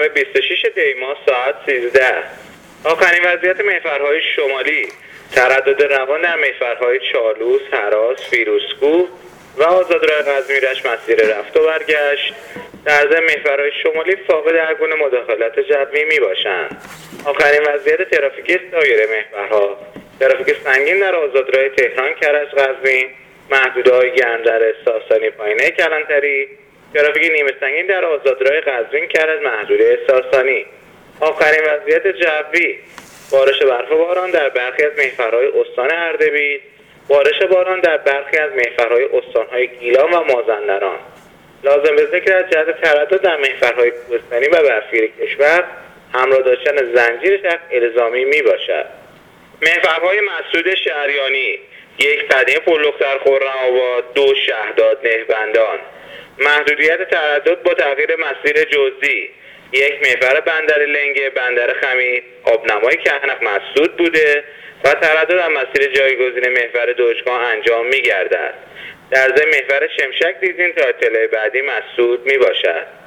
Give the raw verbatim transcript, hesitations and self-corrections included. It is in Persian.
چهارشنبه بیست و شش دی ماه ساعت سیزده. آخرین وضعیت محورهای شمالی: تردد روان در محورهای چالوس، هراس، فیروزکوه و آزادراه قزوین-رشت مسیر رفت و برگشت. در ضمن محورهای شمالی فاقد هر گونه مداخلت جوی می باشند. آخرین وضعیت ترافیکی سایر محورها: ترافیک سنگین در آزادراه تهران کرج قزوین، محدوده‌های گرم‌دره ساسانی پایینه کلانتری، ترافیک نیمه سنگین در آزادراه قزوین کرج محدوده ساسانی. آخرین وضعیت جوی: بارش برف و باران در برخی از محورهای استان اردبیل، بارش باران در برخی از محورهای استان‌های گیلان و مازندران. لازم به ذکر از جهت تردد در محورهای کوهستانی و برفی کشور همراه داشتن زنجیر شخص الزامی می باشد. محورهای مسدود شهریانی: یک قدیم پلختر خرم‌آباد، دو شهداد نهبندان. محدودیت تردد با تغییر مسیر جزئی: یک محور بندر لنگه، بندر خمید، آبنمای کهنق مسدود بوده و تردد در مسیر جایگزین محور دوشگاه انجام می گردد. در ضمن محور شمشک دیزین تا اطلاع بعدی مسدود می باشد.